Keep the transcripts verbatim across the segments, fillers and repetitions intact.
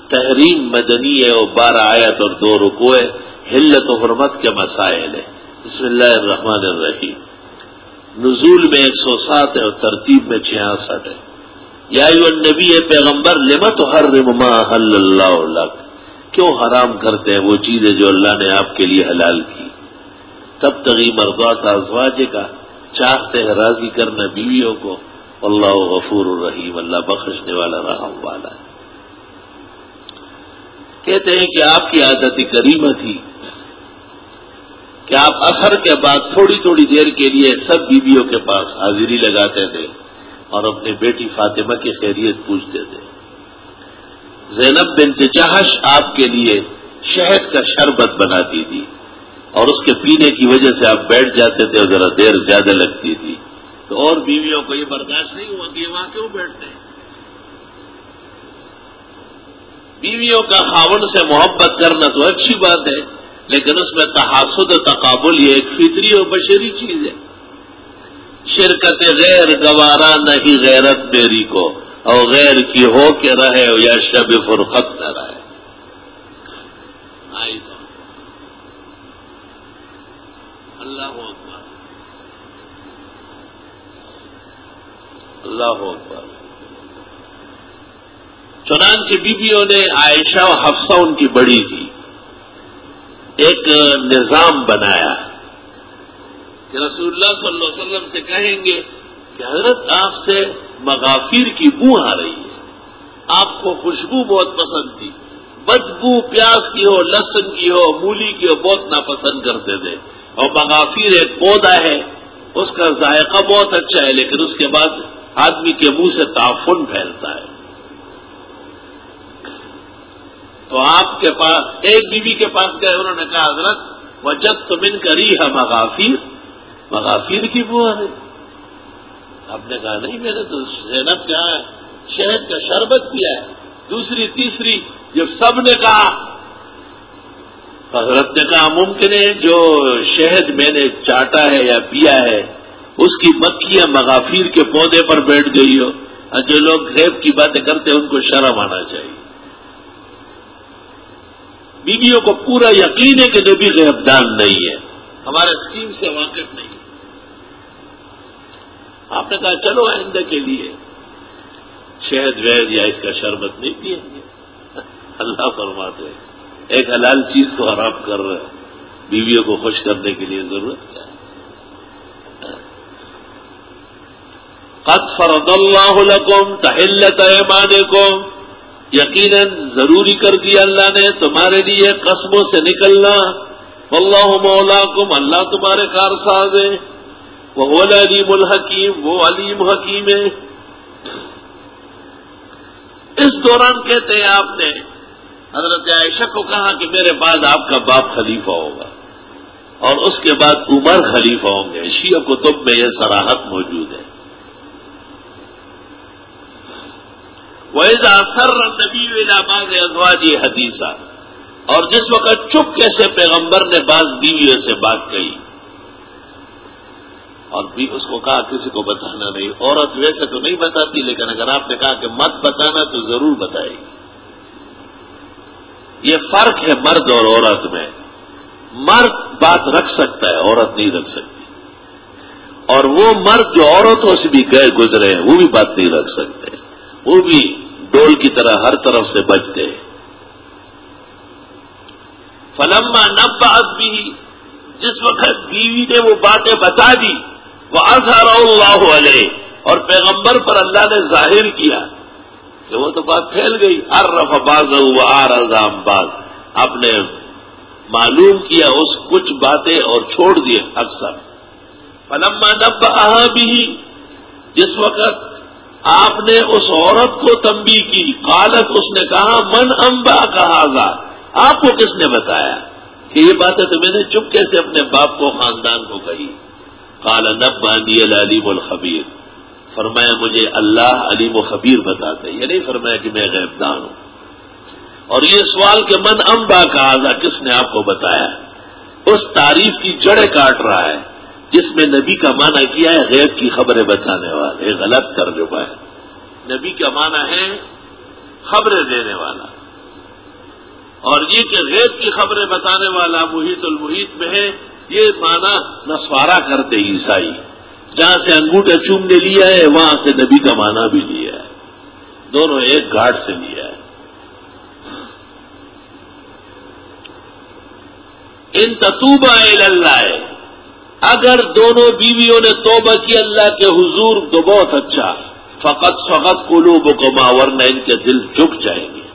تحریم مدنی ہے اور بارہ آیت اور دو رکوع ہے، حلت و حرمت کے مسائل ہے۔ بسم اللہ الرحمن الرحیم۔ نزول میں ایک سو سات ہے اور ترتیب میں چھیاسٹھ ہے۔ یا ایھا النبی پیغمبر لم تحرم ما احل اللہ لک، کیوں حرام کرتے ہیں وہ چیزیں جو اللہ نے آپ کے لیے حلال کی؟ تب تغی مرضات ازواجک کا، چاہتے ہیں راضی کرنا بیویوں کو، اللہ غفور الرحیم، اللہ بخشنے والا رحم والا ہے۔ کہتے ہیں کہ آپ کی عادت کریمہ تھی کہ آپ عصر کے بعد تھوڑی تھوڑی دیر کے لیے سب بیویوں کے پاس حاضری لگاتے تھے اور اپنی بیٹی فاطمہ کی خیریت پوچھتے تھے۔ زینب بنت جہش آپ کے لیے شہد کا شربت بناتی تھی اور اس کے پینے کی وجہ سے آپ بیٹھ جاتے تھے اور ذرا دیر زیادہ لگتی تھی، تو اور بیویوں کو یہ برداشت نہیں ہوا کہ یہ وہاں کیوں بیٹھتے ہیں۔ بیویوں کا خاوند سے محبت کرنا تو اچھی بات ہے، لیکن اس میں تحاسد و تقابل یہ ایک فطری اور بشری چیز ہے۔ شرکت غیر گوارا نہیں غیرت میری کو، اور غیر کی ہو کے رہے یا شب فرقت نہ رہے۔ اللہ اکبر، اللہ اکبر۔ چنانچہ بیویوں نے، عائشہ و حفصہ ان کی بڑی تھی، ایک نظام بنایا کہ رسول اللہ صلی اللہ علیہ وسلم سے کہیں گے کہ حضرت آپ سے مغافیر کی بو آ رہی ہے، آپ کو خوشبو بہت پسند تھی، بدبو پیاز کی ہو، لہسن کی ہو، مولی کی ہو، بہت ناپسند کرتے تھے، اور مغافیر ایک پودا ہے، اس کا ذائقہ بہت اچھا ہے، لیکن اس کے بعد آدمی کے منہ سے تعفن پھیلتا ہے۔ تو آپ کے پاس ایک بیوی کے پاس گئے، انہوں نے کہا حضرت وجدت من کریہ مغافیر، مغافیر کی بو آ رہی۔ آپ نے کہا نہیں، میں نے تو زینب کیا ہے شہد کا شربت پیا ہے۔ دوسری تیسری جب سب نے کہا، حضرت نے کہا ممکن ہے جو شہد میں نے چاٹا ہے یا پیا ہے اس کی مکھیاں مغافیر کے پودے پر بیٹھ گئی ہو، اور جو لوگ غیب کی باتیں کرتے ہیں ان کو شرم آنا چاہیے۔ بیویوں کو پورا یقین ہے کہ نبی غیبدان نہیں ہے، ہمارے اسکیم سے واقف نہیں ہے۔ آپ نے کہا چلو آئندہ کے لیے شہد وید یا اس کا شربت نہیں پیئیں گے۔ اللہ فرماتے ہیں ایک حلال چیز کو حرام کر رہے ہیں، بیویوں کو خوش کرنے کے لیے ضرورت کیا ہے؟ قد فرض اللہ لکم تحلۃ ایمانکم، یقیناً ضروری کر دیا اللہ نے تمہارے لیے قسموں سے نکلنا، واللہ مولاکم، اللہ تمہارے کارساز ہے، وہو العلیم الحکیم، وہ علیم حکیم ہے۔ اس دوران کہتے ہیں آپ نے حضرت عائشہ کو کہا کہ میرے بعد آپ کا باپ خلیفہ ہوگا اور اس کے بعد عمر خلیفہ ہوں گے، شیعہ کتب میں یہ صراحت موجود ہے۔ وَإِذَا أَسَرَّ النَّبِيُّ إِلَىٰ بَعْضِ أَزْوَاجِهِ حَدِيثًا، اور جس وقت چپکے سے پیغمبر نے بعض بیویوں سے بات کہی اور بھی اس کو کہا کسی کو بتانا نہیں، عورت ویسے تو نہیں بتاتی لیکن اگر آپ نے کہا کہ مت بتانا تو ضرور بتائے گی۔ یہ فرق ہے مرد اور عورت میں، مرد بات رکھ سکتا ہے، عورت نہیں رکھ سکتی، اور وہ مرد جو عورتوں سے بھی گئے گزرے ہیں وہ بھی بات نہیں رکھ سکتے، وہ بھی ڈول کی طرح ہر طرف سے بچتے ہیں۔ فلما نبأت به، جس وقت بیوی نے وہ باتیں بتا دی، وَأَظْهَرَ اللَّهُ عَلَيْهِ، اور پیغمبر پر اللہ نے ظاہر کیا کہ وہ تو بات پھیل گئی، عَرَّفَ بَعْضَهُ وَأَعْرَضَ عَن بَعْضٍ، آپ نے معلوم کیا اس کچھ باتیں اور چھوڑ دیے اکثر۔ فلما نبأها به، جس وقت آپ نے اس عورت کو تنبیہ کی، قالت، اس نے کہا من انبأک ھذا، آپ کو کس نے بتایا کہ یہ باتیں تو میں نے چپکے سے اپنے باپ کو خاندان کو کہی؟ قال نبأنی العلیم الخبیر، فرمایا مجھے اللہ علیم و خبیر بتاتے، یہ نہیں فرمایا کہ میں غیبدان ہوں۔ اور یہ سوال کہ من انبأک ھذا، کس نے آپ کو بتایا، اس تعریف کی جڑیں کاٹ رہا ہے جس میں نبی کا معنی کیا ہے غیب کی خبریں بتانے والے، غلط ترجمہ ہے۔ نبی کا معنی ہے خبریں دینے والا، اور یہ کہ غیب کی خبریں بتانے والا محیط المحیط میں ہے، یہ معنی نسوارا کرتے عیسائی، جہاں سے انگوٹھا چومنے لیا ہے وہاں سے نبی کا معنی بھی لیا ہے، دونوں ایک گھاٹ سے لیا ہے۔ ان تتوبا الی اللہ، اگر دونوں بیویوں نے توبہ کی اللہ کے حضور تو بہت اچھا، فقط فقط قلوبکما، ورنہ ان کے دل جھک جائیں گے۔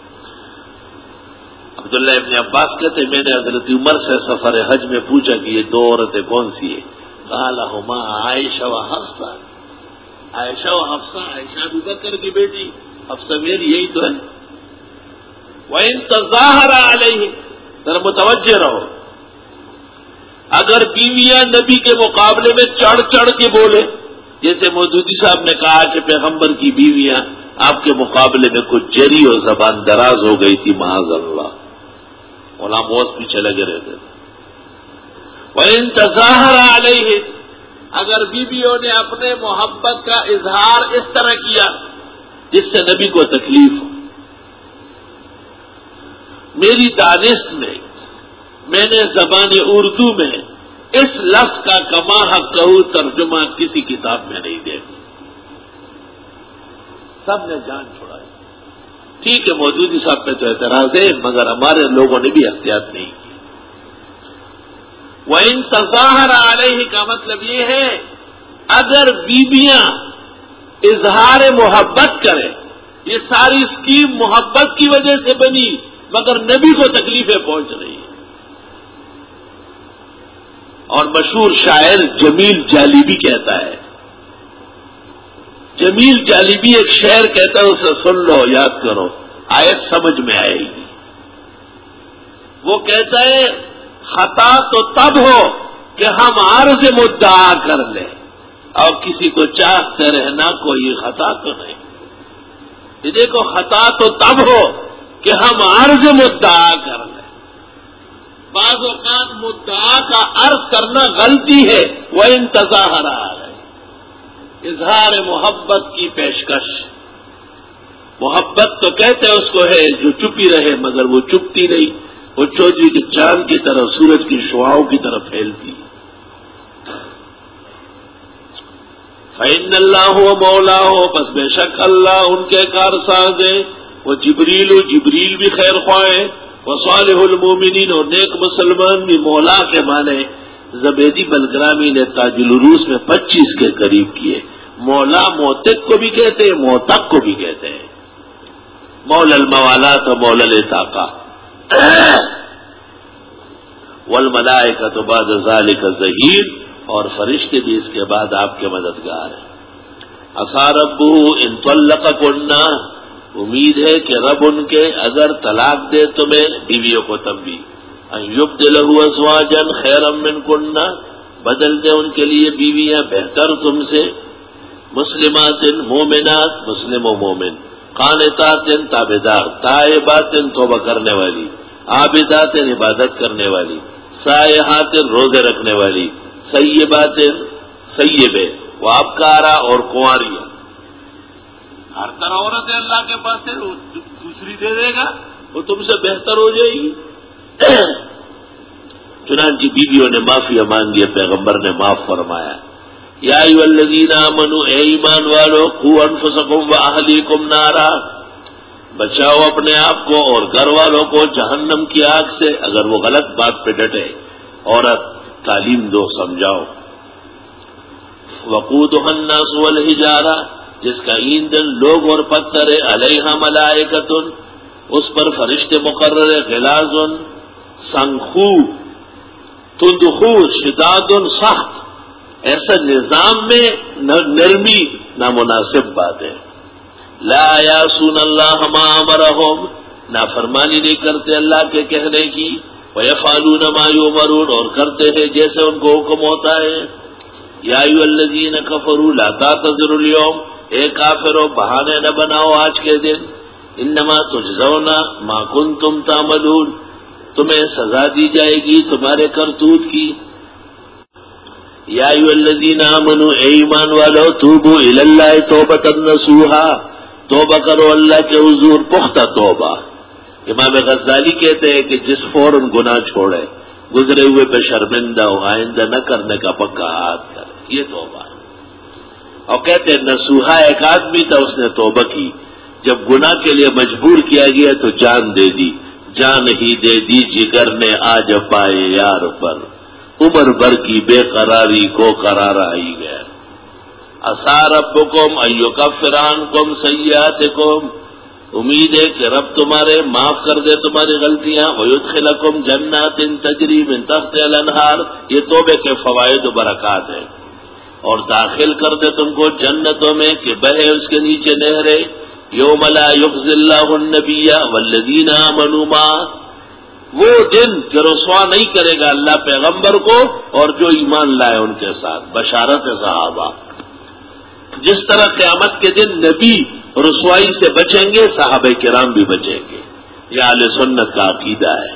عبداللہ ابن عباس کہتے میں نے حضرت عمر سے سفر حج میں پوچھا کہ یہ دو عورتیں کون سی ہیں؟ قال ہما عائشہ و حفصہ، عائشہ و حفصہ، عائشہ ابو بکر کی بیٹی، حفصہ میری، یہی تو ہے۔ وَإِن تَظَاهَرَ عَلَيْهِ، ذرا متوجہ رہو، اگر بیویاں نبی کے مقابلے میں چڑھ چڑھ کے بولے، جیسے مودودی صاحب نے کہا کہ پیغمبر کی بیویاں آپ کے مقابلے میں کچھ جری اور زبان دراز ہو گئی تھی، معاذ اللہ، غلام غوث پیچھے لگے رہتے تھے۔ وَإِن تَظَاهَرَ عَلَيْهِ، اگر بیویوں نے اپنے محبت کا اظہار اس طرح کیا جس سے نبی کو تکلیف ہو، میری دانست میں میں نے زبان اردو میں اس لفظ کا کما حق کہوں ترجمہ کسی کتاب میں نہیں دیکھا، سب نے جان چھوڑائی۔ ٹھیک ہے مودودی صاحب پہ تو اعتراض ہے، مگر ہمارے لوگوں نے بھی احتیاط نہیں کی۔ وَإِن تَظَاهَرَ عَلَيْهِ کا مطلب یہ ہے اگر بیویاں اظہار محبت کریں، یہ ساری اسکیم محبت کی وجہ سے بنی مگر نبی کو تکلیفیں پہنچ رہی ہیں۔ اور مشہور شاعر جمیل جالیبی کہتا ہے، جمیل جالیبی ایک شعر کہتا ہے، اسے سن لو، یاد کرو، آیت سمجھ میں آئے گی۔ وہ کہتا ہے خطا تو تب ہو کہ ہم عرض مدعا کر لیں، اور کسی کو چاہتے رہنا کوئی خطا تو نہیں۔ یہ دیکھو، خطا تو تب ہو کہ ہم عرض مدعا کر لیں۔ بعض اوقات مدعا کا عرض کرنا غلطی ہے، وہ انتظاہر آ رہے، اظہار محبت کی پیشکش۔ محبت تو کہتے ہیں اس کو ہے جو چپی رہے مگر وہ چپتی نہیں، وہ چودھری کے چاند کی طرح، سورج کی شعاؤں کی طرف پھیلتی ہے۔ فَإِنَّ اللَّهُ وَمَوْلَاهُ، بس بے شک اللہ ان کے کارساز ہیں، وہ جبریل و جبریل بھی خیر خواہ ہیں، وصالح المومنین، اور نیک مسلمان بھی۔ مولا کے معنی زبیدی بلگرامی نے تاج العروس میں پچیس کے قریب کیے۔ مولا موتق کو بھی کہتے ہیں، موتق کو بھی کہتے ہیں، مولا الموالات و مولا الاتاقہ۔ والملائکۃ بعد ذلک ظہیر، اور فرشتے بھی اس کے بعد آپ کے مددگار ہیں۔ عسیٰ ربہ ان طلقکن، امید ہے کہ رب ان کے اگر طلاق دے تمہیں بیویوں کو تب بھی، ان یبدلہ ازواجا خیرا منکن، بدل دے ان کے لیے بیویاں بہتر تم سے، مسلمات مومنات، مسلم و مومن، قانتات تابدار، تائبات توبہ کرنے والی، عابدات عبادت کرنے والی، سائحات روزے رکھنے والی، سیبات سیبے، وابکارا اور کنواریاں۔ ہر طرح عورت ہے اللہ کے پاس ہے، وہ دوسری دے دے گا، وہ تم سے بہتر ہو جائے گی۔ چنانچہ بیویوں نے معافی مانگی، پیغمبر نے معاف فرمایا۔ یا ایھا الذین آمنوا، اے ایمان والو، قوا انفسکم واہلیکم نارا، بچاؤ اپنے آپ کو اور گھر والوں کو جہنم کی آگ سے۔ اگر وہ غلط بات پہ ڈٹے، عورت تعلیم دو، سمجھاؤ۔ وقودھا الناس والحجارہ، جس کا ایندھن لوگ اور پتھر ہے، علیہا ملائکۃ، اس پر فرشتے مقرر ہے، غلاظ سنخو، تندخو، شداد سخت۔ ایسا نظام میں نرمی نامناسب بات ہے۔ لا یعصون اللہ ما امرہم، نافرمانی نہیں کرتے اللہ کے کہنے کی، ویفعلون ما یؤمرون، اور کرتے ہیں جیسے ان کو حکم ہوتا ہے۔ یا ایھا الذین کفروا لا تعتذروا اليوم، اے کافرو بہانے نہ بناؤ آج کے دن، انما تجزون ما کنتم تعملون، تمہیں سزا دی جائے گی تمہارے کرتوت کی۔ یا ایھا الذین آمنوا، اے ایمان والو، توبوا الی اللہ توبۃ نصوحا، توبہ کرو اللہ کے حضور پختہ توبہ۔ امام غزالی کہتے ہیں کہ جس فوراً گناہ چھوڑے گزرے ہوئے پہ شرمندہ ہو آئندہ نہ کرنے کا پکا ہاتھ کرے، یہ توبہ ہے۔ اور کہتے ہیں نصوحہ ایک آدمی تھا، اس نے توبہ کی، جب گناہ کے لیے مجبور کیا گیا تو جان دے دی، جان ہی دے دی جگر نے آج پائے یار پر، عمر بھر کی بے قراری کو قرار آئی گیا۔ عسیٰ ربکم ان یکفر عنکم سیئاتکم، امید ہے کہ رب تمہارے معاف کر دے تمہاری غلطیاں، ویدخلکم جنات تجری من تحتہا الانہار، یہ توبے کے فوائد و برکات ہیں، اور داخل کر دے تم کو جنتوں میں کہ بہے اس کے نیچے نہریں، یوم لا یخزی اللہ النبی والذین آمنوا معہ، وہ دن کہ رسوا نہیں کرے گا اللہ پیغمبر کو اور جو ایمان لائے ان کے ساتھ، بشارت صحابہ۔ جس طرح قیامت کے دن نبی رسوائی سے بچیں گے، صحابہ کرام بھی بچیں گے، یہ اہل سنت کا عقیدہ ہے۔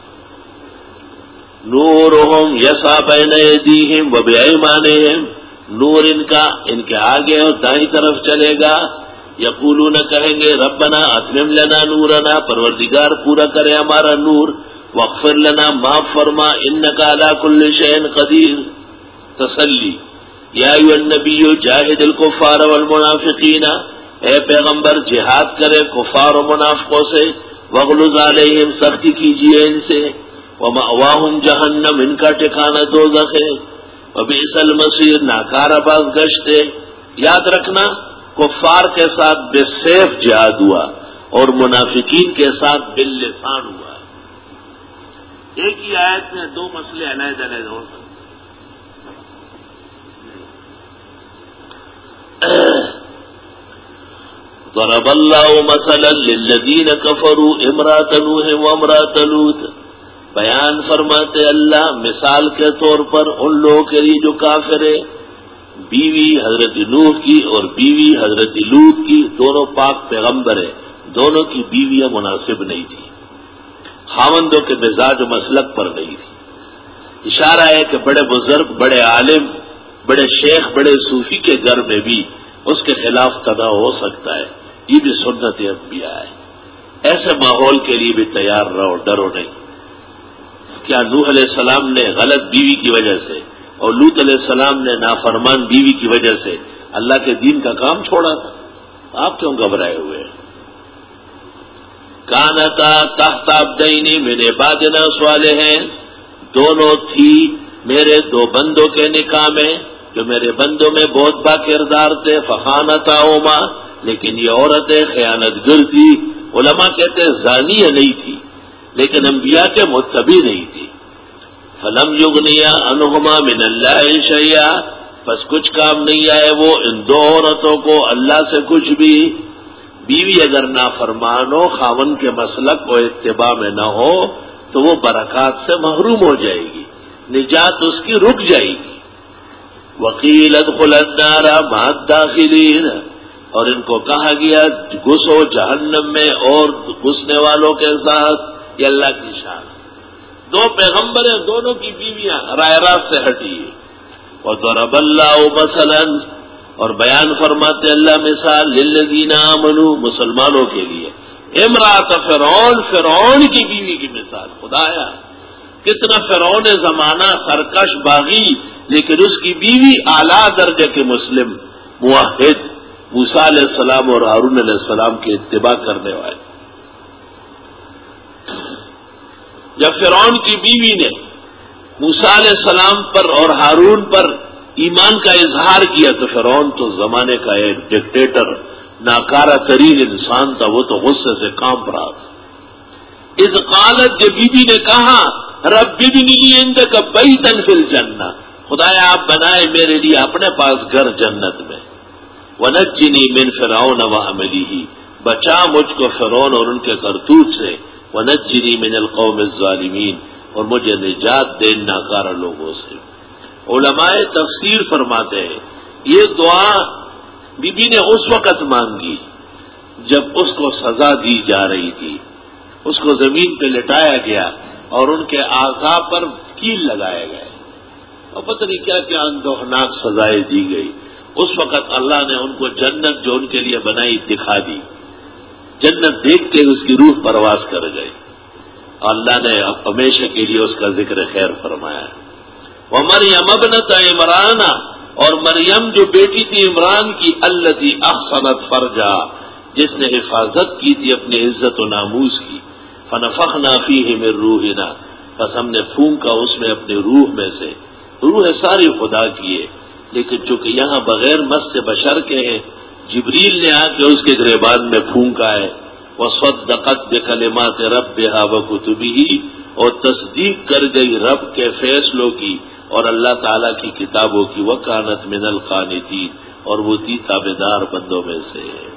نورہم یسعی بین ایدیہم وبایمانہم، نور ان کا ان کے آگے اور دائیں طرف چلے گا، یقولون کہیں گے ربنا اتمم لنا نورنا، پروردگار پورا کرے ہمارا نور، واغفر لنا معاف فرما، انک علی کل شیء قدیر، تسلی۔ یا ایھا النبی جاہد الکفار والمنافقین، اے پیغمبر جہاد کرے کفار و منافقوں سے، واغلظ علیہم، سختی کیجیے ان سے، ومأواہم جہنم، ان کا ٹھکانہ دوزخ ہے، وبئس المصیر، ناکارہ باز گشت ہے۔ یاد رکھنا کفار کے ساتھ بے سیف جہاد ہوا اور منافقین کے ساتھ باللسان ہوا ہے۔ ایک ہی آیت میں دو مسئلے علیحدہ علیحدہ ہو سکتے۔ ضرب اللہ مثلا للذین کفروا امرأة نوح وامرأة لوط، بیان فرماتے اللہ مثال کے طور پر ان لوگوں کے لیے جو کافر ہے، بیوی حضرت نوح کی اور بیوی حضرت لوط کی، دونوں پاک پیغمبر ہیں، دونوں کی بیویاں مناسب نہیں تھی، خاوندوں کے مزاج و مسلک پر نہیں تھی۔ اشارہ ہے کہ بڑے بزرگ، بڑے عالم، بڑے شیخ، بڑے صوفی کے گھر میں بھی اس کے خلاف تدا ہو سکتا ہے، یہ بھی سنت انبیاء ہے۔ ایسے ماحول کے لیے بھی تیار رہو، ڈرو نہیں۔ کیا نوح علیہ السلام نے غلط بیوی کی وجہ سے اور لوط علیہ السلام نے نافرمان بیوی کی وجہ سے اللہ کے دین کا کام چھوڑا تھا؟ آپ کیوں گھبرائے ہوئے ہیں؟ کانتا تحت عبدین من عبادنا صالحین، دونوں تھی میرے دو بندوں کے نکاح میں جو میرے بندوں میں بہت با کردار تھے، فخانتاہما، لیکن یہ عورتیں خیانت گر تھی۔ علماء کہتے ہیں زانیہ نہیں تھی لیکن انبیاء کے متبع نہیں تھی۔ فلم یغنیا عنہما من اللہ شیئا، بس کچھ کام نہیں آئے وہ ان دو عورتوں کو اللہ سے کچھ بھی۔ بیوی اگر نافرمان ہو، خاوند کے مسلک و اتباع میں نہ ہو تو وہ برکات سے محروم ہو جائے گی، نجات اس کی رک جائے گی۔ وقیل ادخل النار مع الداخلین، اور ان کو کہا گیا گھسو جہنم میں اور گھسنے والوں کے ساتھ، یہ اللہ کی شان ہے۔ دو پیغمبر ہیں، دونوں کی بیویاں رائے راست سے ہٹی ہے۔ وضرب اللہ مثلا، اور بیان فرماتے اللہ مثال للذین آمنوا، مسلمانوں کے لیے، امرأۃ فرعون، فرعون کی بیوی کی مثال۔ خدایا کتنا فرعون زمانہ سرکش باغی، لیکن اس کی بیوی اعلیٰ درجے کے مسلم موحد، موسیٰ علیہ السلام اور ہارون علیہ السلام کی اتباع کرنے والے۔ جب فرعون کی بیوی نے موسیٰ علیہ السلام پر اور ہارون پر ایمان کا اظہار کیا تو فرعون تو زمانے کا ایک ڈکٹیٹر، ناکارہ ترین انسان تھا، وہ تو غصے سے کانپ رہا تھا۔ اذ قالت، جب بیوی نے کہا رب ابنی لی عندک بیتا فی الجنہ، خدایا آپ بنائے میرے لیے اپنے پاس گھر جنت میں، ونجنی من فرعون وعملہ، بچا مجھ کو فرعون اور ان کے کرتوت سے، ونجنی من القوم الظالمین، اور مجھے نجات دے ناکارہ لوگوں سے۔ علماء تفسیر فرماتے ہیں یہ دعا بی بی نے اس وقت مانگی جب اس کو سزا دی جا رہی تھی، اس کو زمین پہ لٹایا گیا اور ان کے اعضاء پر کیل لگائے گئے اور پتہ نہیں کیا کیا اندوہناک سزائیں دی گئی۔ اس وقت اللہ نے ان کو جنت جو ان کے لیے بنائی دکھا دی۔ جنت دیکھ کے اس کی روح پرواز کر گئی، اللہ نے ہمیشہ کے لیے اس کا ذکر خیر فرمایا۔ وہ مریم ابنت عمران، اور مریم جو بیٹی تھی عمران کی، التی احصنت فرجا، جس نے حفاظت کی تھی اپنی عزت و ناموس کی، فنفخنا فیہ من روحنا، بس ہم نے پھونکا اس میں اپنی روح میں سے۔ روح ساری خدا کی ہے، لیکن چونکہ یہاں بغیر مس سے بشر کے ہیں، جبریل نے آ کے اس کے گریبان میں پھونکا ہے۔ وصدقت بکلمات ربہا وکتبہ، اور تصدیق کر گئی رب کے فیصلوں کی اور اللہ تعالی کی کتابوں کی، وکانت من القانتین، اور وہ تھی تابعدار بندوں میں سے۔